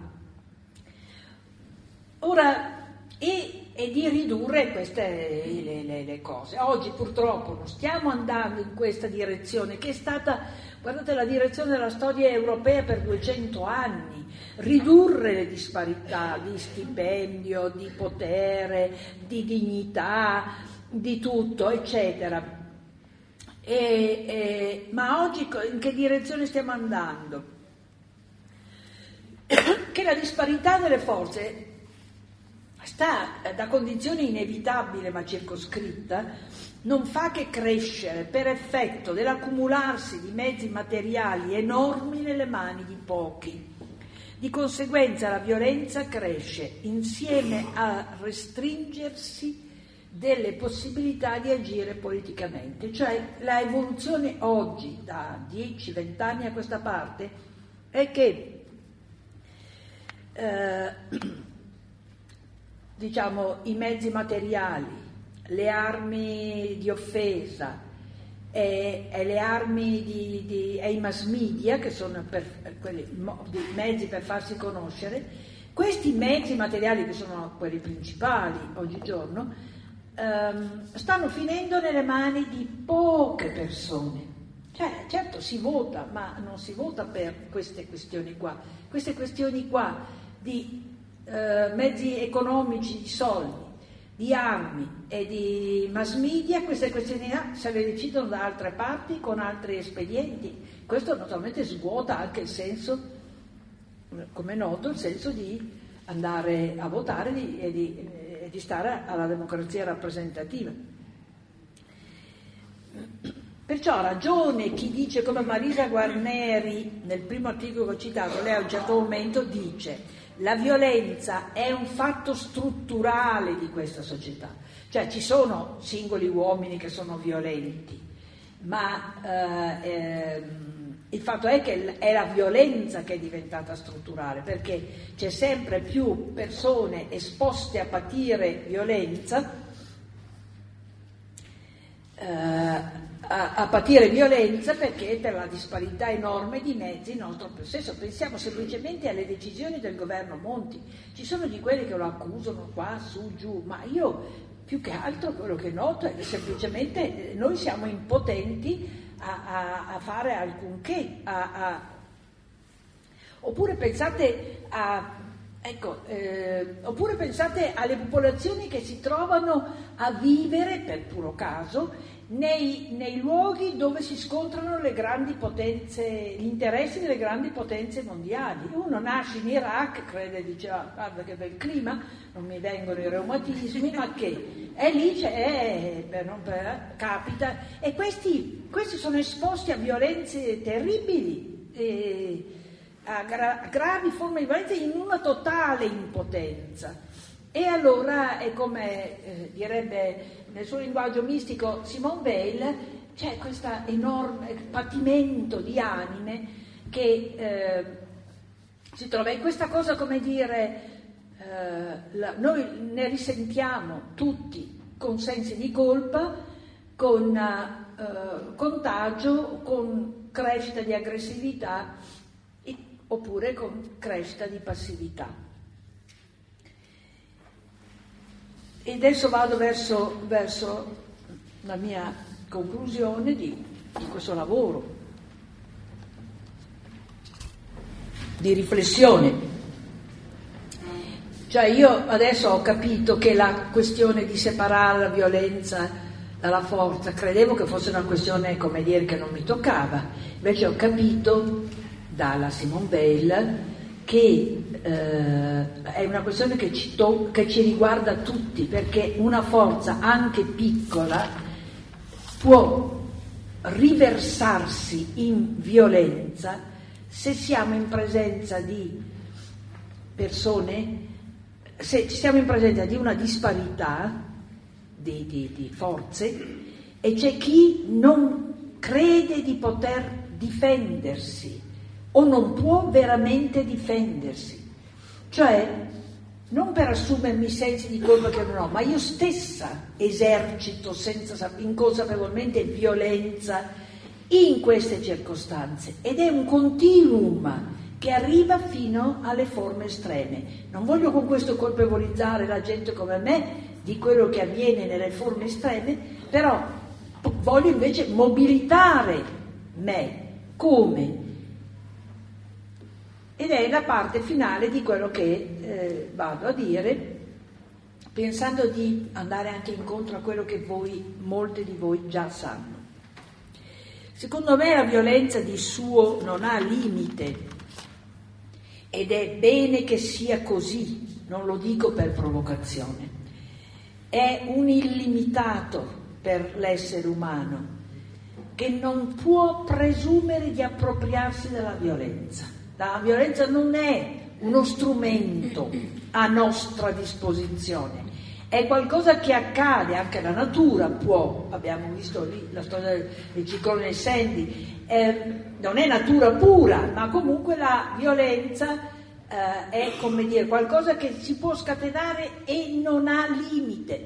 Ora, e di ridurre queste le cose. Oggi purtroppo non stiamo andando in questa direzione, che è stata, guardate, la direzione della storia europea per 200 anni, ridurre le disparità di stipendio, di potere, di dignità, di tutto, eccetera. Ma oggi in che direzione stiamo andando? Che la disparità delle forze sta da condizione inevitabile ma circoscritta, non fa che crescere per effetto dell'accumularsi di mezzi materiali enormi nelle mani di pochi. Di conseguenza la violenza cresce insieme a restringersi delle possibilità di agire politicamente. Cioè la evoluzione oggi, da 10-20 anni a questa parte, è che diciamo i mezzi materiali, le armi di offesa e le armi e i mass media, che sono quelli mezzi per farsi conoscere, questi mezzi materiali, che sono quelli principali oggigiorno, stanno finendo nelle mani di poche persone. Cioè, certo si vota, ma non si vota per queste questioni qua. Queste questioni qua di mezzi economici, di soldi, di armi e di mass media, queste questioni se le decidono da altre parti con altri espedienti. Questo naturalmente svuota anche il senso, come è noto, il senso di andare a votare e di stare alla democrazia rappresentativa. Perciò ha ragione chi dice, come Marisa Guarneri nel primo articolo che ho citato, lei a un certo momento dice: la violenza è un fatto strutturale di questa società. Cioè ci sono singoli uomini che sono violenti, ma il fatto è che è la violenza che è diventata strutturale, perché c'è sempre più persone esposte a patire violenza, perché per la disparità enorme di mezzi il nostro stesso. Pensiamo semplicemente alle decisioni del governo Monti. Ci sono di quelli che lo accusano qua, su, giù, ma io più che altro quello che noto è che semplicemente noi siamo impotenti a fare alcunché. Oppure pensate oppure pensate alle popolazioni che si trovano a vivere, per puro caso, nei luoghi dove si scontrano le grandi potenze, gli interessi delle grandi potenze mondiali. Uno nasce in Iraq, crede, dice: guarda che bel clima, non mi vengono i reumatismi, ma che? E lì capita, e questi sono esposti a violenze terribili, a gravi forme di violenza, in una totale impotenza. E allora è come direbbe nel suo linguaggio mistico Simone Weil, c'è questo enorme patimento di anime che si trova in questa cosa, come dire, noi ne risentiamo tutti con sensi di colpa, con contagio, con crescita di aggressività oppure con crescita di passività. E adesso vado verso la mia conclusione di questo lavoro di riflessione. Cioè io adesso ho capito che la questione di separare la violenza dalla forza, credevo che fosse una questione, come dire, che non mi toccava, invece ho capito dalla Simone Weil che è una questione che ci riguarda tutti, perché una forza anche piccola può riversarsi in violenza se siamo in presenza di persone, se siamo in presenza di una disparità di forze, e c'è chi non crede di poter difendersi o non può veramente difendersi. Cioè, non per assumermi sensi di colpa che non ho, ma io stessa esercito inconsapevolmente violenza in queste circostanze, ed è un continuum che arriva fino alle forme estreme. Non voglio con questo colpevolizzare la gente come me di quello che avviene nelle forme estreme, però voglio invece mobilitare me come. Ed è la parte finale di quello che vado a dire, pensando di andare anche incontro a quello che molti di voi già sanno. Secondo me la violenza di suo non ha limite ed è bene che sia così, non lo dico per provocazione. È un illimitato per l'essere umano che non può presumere di appropriarsi della violenza. La violenza non è uno strumento a nostra disposizione, è qualcosa che accade, anche la natura può, abbiamo visto lì la storia del ciclone Sandy, non è natura pura, ma comunque la violenza è, come dire, qualcosa che si può scatenare e non ha limite.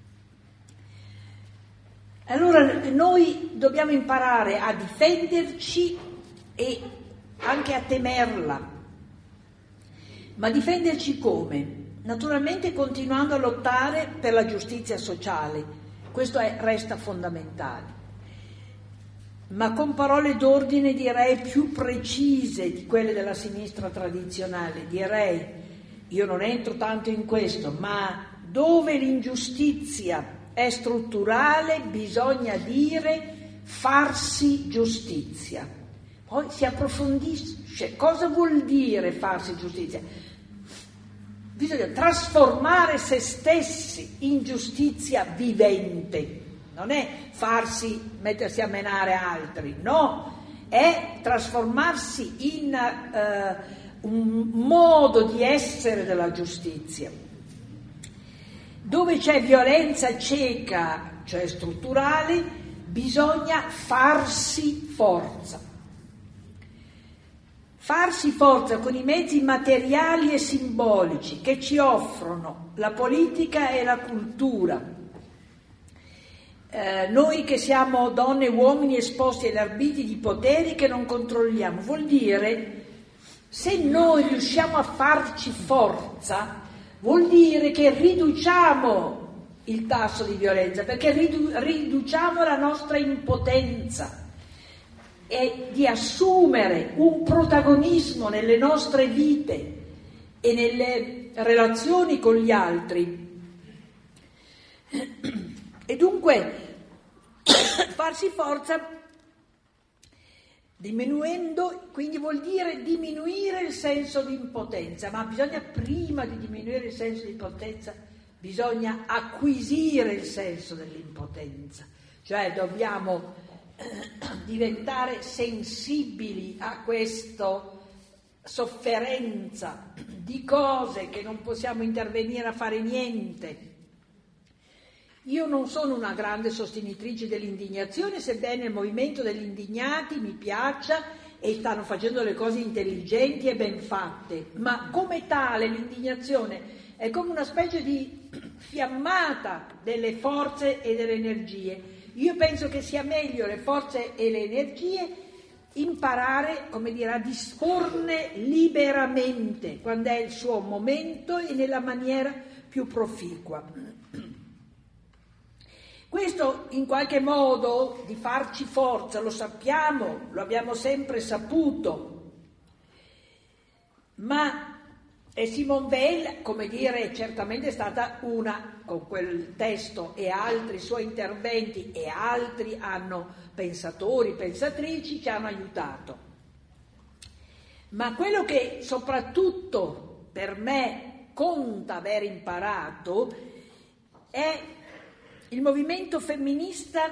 Allora noi dobbiamo imparare a difenderci e anche a temerla. Ma difenderci come? Naturalmente continuando a lottare per la giustizia sociale, questo resta fondamentale. Ma con parole d'ordine direi più precise di quelle della sinistra tradizionale, direi, io non entro tanto in questo, ma dove l'ingiustizia è strutturale bisogna dire farsi giustizia. Poi si approfondisce cosa vuol dire farsi giustizia. Bisogna trasformare se stessi in giustizia vivente, non è mettersi a menare altri, no, è trasformarsi in un modo di essere della giustizia. Dove c'è violenza cieca, cioè strutturale, bisogna farsi forza. Farsi forza con i mezzi materiali e simbolici che ci offrono la politica e la cultura. Noi che siamo donne e uomini esposti agli arbitri di poteri che non controlliamo, vuol dire, se noi riusciamo a farci forza, vuol dire che riduciamo il tasso di violenza, perché riduciamo la nostra impotenza e di assumere un protagonismo nelle nostre vite e nelle relazioni con gli altri. E dunque farsi forza diminuendo, quindi vuol dire diminuire il senso di impotenza, ma bisogna, prima di diminuire il senso di impotenza, bisogna acquisire il senso dell'impotenza, cioè dobbiamo diventare sensibili a questa sofferenza di cose che non possiamo intervenire a fare niente. Io non sono una grande sostenitrice dell'indignazione, sebbene il movimento degli indignati mi piaccia e stanno facendo le cose intelligenti e ben fatte, ma come tale l'indignazione è come una specie di fiammata delle forze e delle energie. Io penso che sia meglio le forze e le energie imparare, come dire, a disporne liberamente quando è il suo momento e nella maniera più proficua. Questo in qualche modo di farci forza lo sappiamo, lo abbiamo sempre saputo, ma Simone Veil, come dire, certamente è stata una, con quel testo e altri suoi interventi e altri pensatori, pensatrici ci hanno aiutato. Ma quello che soprattutto per me conta aver imparato è il movimento femminista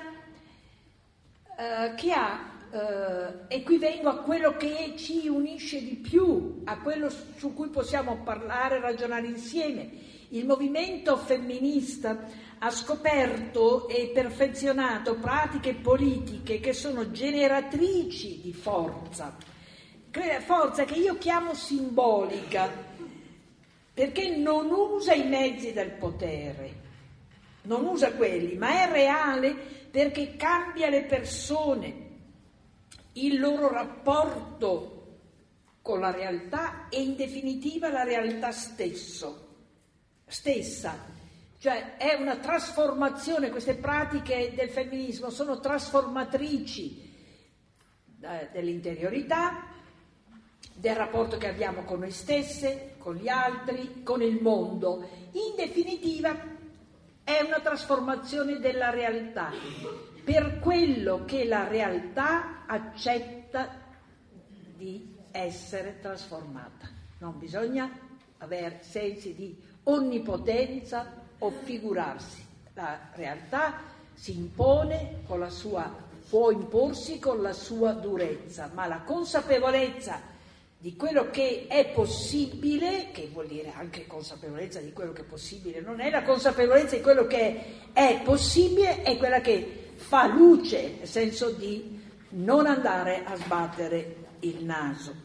che e qui vengo a quello che ci unisce di più, a quello su cui possiamo parlare e ragionare insieme. Il movimento femminista ha scoperto e perfezionato pratiche politiche che sono generatrici di forza che io chiamo simbolica, perché non usa i mezzi del potere, non usa quelli, ma è reale perché cambia le persone, il loro rapporto con la realtà e in definitiva la realtà stessa. Cioè è una trasformazione, queste pratiche del femminismo sono trasformatrici dell'interiorità, del rapporto che abbiamo con noi stesse, con gli altri, con il mondo. In definitiva è una trasformazione della realtà. per quello che la realtà accetta di essere trasformata. Non bisogna avere sensi di onnipotenza o figurarsi. La realtà si impone con la sua, può imporsi con la sua durezza, ma la consapevolezza di quello che è possibile, che vuol dire anche consapevolezza di quello che è possibile, non è la consapevolezza di quello che è possibile, è quella che fa luce, nel senso di non andare a sbattere il naso.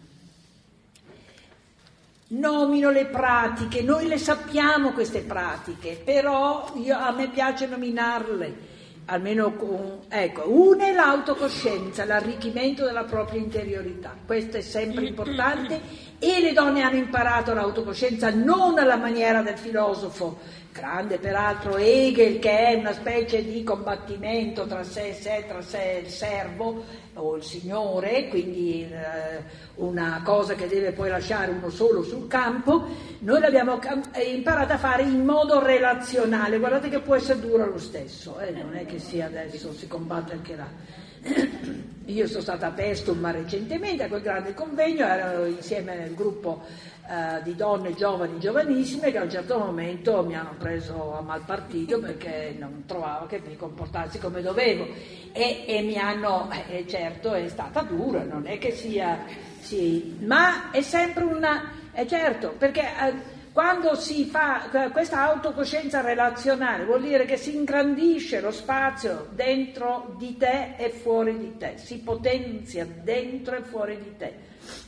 Nomino le pratiche, noi le sappiamo queste pratiche, però a me piace nominarle, almeno una è l'autocoscienza, l'arricchimento della propria interiorità, questo è sempre importante, e le donne hanno imparato l'autocoscienza non alla maniera del filosofo, grande peraltro Hegel, che è una specie di combattimento tra sé e sé, tra sé e il servo o il signore, quindi una cosa che deve poi lasciare uno solo sul campo. Noi l'abbiamo imparata a fare in modo relazionale, guardate che può essere dura lo stesso, non è che sia adesso si combatte anche là. Io sono stata a Pestum recentemente a quel grande convegno, ero insieme nel gruppo di donne giovani, giovanissime, che a un certo momento mi hanno preso a mal partito perché non trovavo che mi comportassi come dovevo e mi hanno, certo è stata dura, non è che sia, sì, ma è sempre certo, perché quando si fa questa autocoscienza relazionale vuol dire che si ingrandisce lo spazio dentro di te e fuori di te, si potenzia dentro e fuori di te.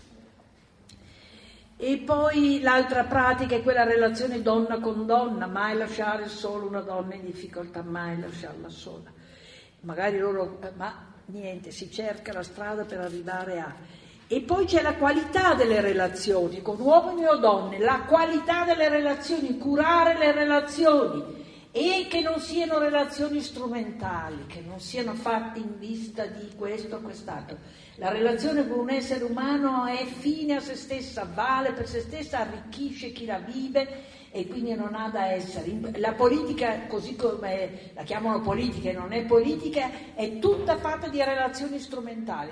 E poi l'altra pratica è quella relazione donna con donna, mai lasciare solo una donna in difficoltà, mai lasciarla sola. Magari loro, ma niente, si cerca la strada per arrivare a... E poi c'è la qualità delle relazioni, con uomini o donne, la qualità delle relazioni, curare le relazioni e che non siano relazioni strumentali, che non siano fatte in vista di questo o quest'altro. La relazione con un essere umano è fine a se stessa, vale per se stessa, arricchisce chi la vive e quindi non ha da essere. La politica, così come la chiamano politica e non è politica, è tutta fatta di relazioni strumentali.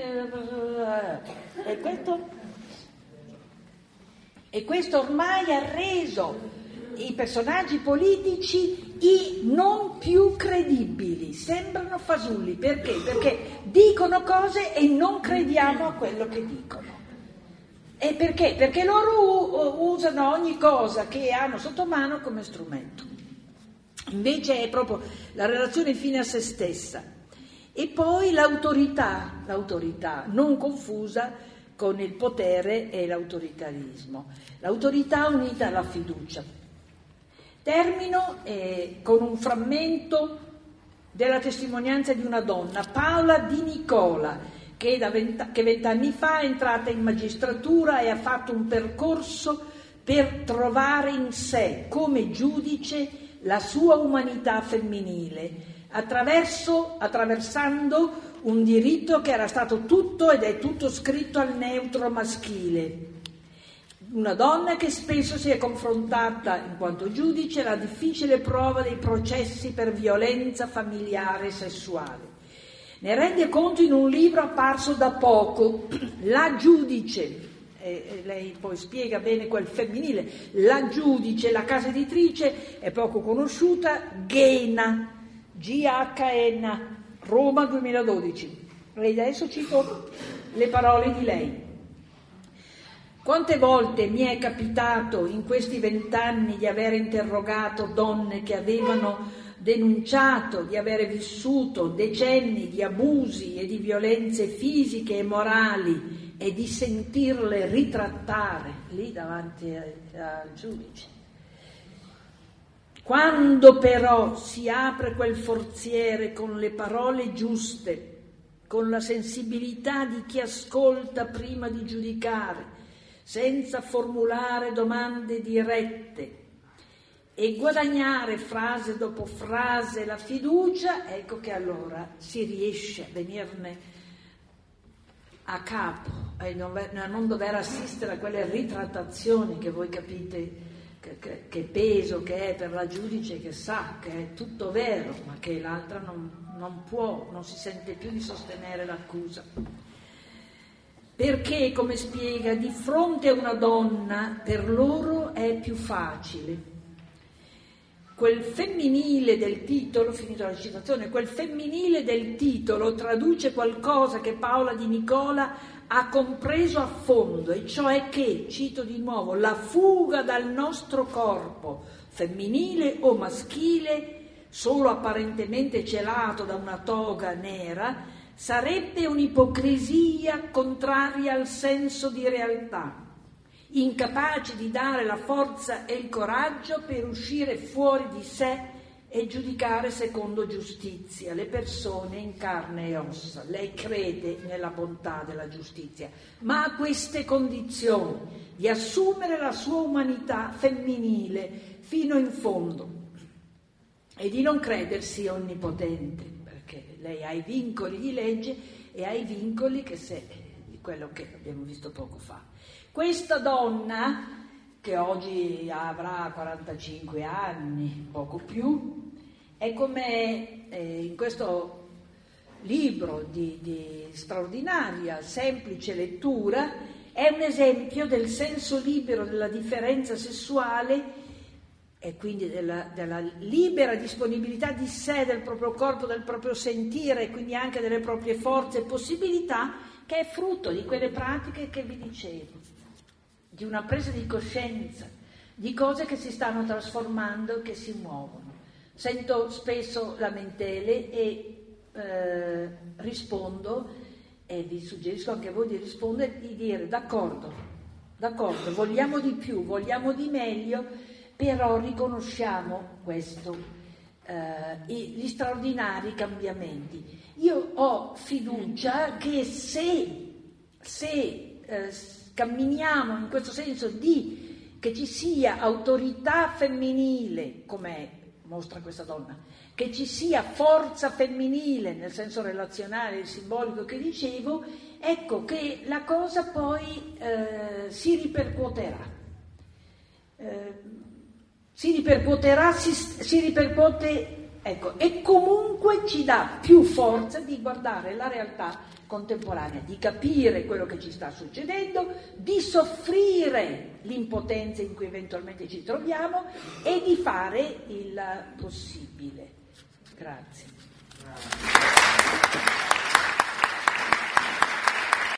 E questo ormai ha reso i personaggi politici i non più credibili, sembrano fasulli. Perché? Perché dicono cose e non crediamo a quello che dicono. E perché? Perché loro usano ogni cosa che hanno sotto mano come strumento. Invece è proprio la relazione fine a se stessa. E poi l'autorità non confusa con il potere e l'autoritarismo. L'autorità unita alla fiducia. Termino con un frammento della testimonianza di una donna, Paola Di Nicola, che 20 anni fa è entrata in magistratura e ha fatto un percorso per trovare in sé, come giudice, la sua umanità femminile, attraversando un diritto che era stato tutto ed è tutto scritto al neutro maschile. Una donna che spesso si è confrontata, in quanto giudice, alla difficile prova dei processi per violenza familiare e sessuale. Ne rende conto in un libro apparso da poco, La giudice, lei poi spiega bene quel femminile, La giudice, la casa editrice è poco conosciuta, Ghena, G-H-N, Roma 2012. E adesso cito le parole di lei. Quante volte mi è capitato in questi 20 anni di aver interrogato donne che avevano denunciato di avere vissuto decenni di abusi e di violenze fisiche e morali e di sentirle ritrattare lì davanti al giudice. Quando però si apre quel forziere con le parole giuste, con la sensibilità di chi ascolta prima di giudicare, senza formulare domande dirette e guadagnare frase dopo frase la fiducia, ecco che allora si riesce a venirne a capo e non dover assistere a quelle ritrattazioni che voi capite che peso che è per la giudice, che sa che è tutto vero, ma che l'altra non può, non si sente più di sostenere l'accusa. Perché, come spiega, di fronte a una donna per loro è più facile. Quel femminile del titolo, finito la citazione, quel femminile del titolo traduce qualcosa che Paola Di Nicola ha compreso a fondo, e cioè che, cito di nuovo, la fuga dal nostro corpo, femminile o maschile, solo apparentemente celato da una toga nera, sarebbe un'ipocrisia contraria al senso di realtà, incapace di dare la forza e il coraggio per uscire fuori di sé e giudicare secondo giustizia le persone in carne e ossa. Lei crede nella bontà della giustizia, ma ha queste condizioni di assumere la sua umanità femminile fino in fondo e di non credersi onnipotente, perché lei ha i vincoli di legge e ha i vincoli di quello che abbiamo visto poco fa. Questa donna, che oggi avrà 45 anni, poco più, è come in questo libro di straordinaria, semplice lettura, è un esempio del senso libero della differenza sessuale e quindi della libera disponibilità di sé, del proprio corpo, del proprio sentire e quindi anche delle proprie forze e possibilità, che è frutto di quelle pratiche che vi dicevo, di una presa di coscienza, di cose che si stanno trasformando, che si muovono. Sento spesso lamentele e rispondo, e vi suggerisco anche a voi di rispondere, di dire d'accordo, vogliamo di più, vogliamo di meglio, però riconosciamo questo, gli straordinari cambiamenti. Io ho fiducia che se camminiamo in questo senso che ci sia autorità femminile, come mostra questa donna, che ci sia forza femminile nel senso relazionale e simbolico che dicevo, ecco che la cosa poi si ripercuoterà. Si ripercuote, ecco, e comunque ci dà più forza di guardare la realtà contemporanea, di capire quello che ci sta succedendo, di soffrire l'impotenza in cui eventualmente ci troviamo e di fare il possibile. Grazie.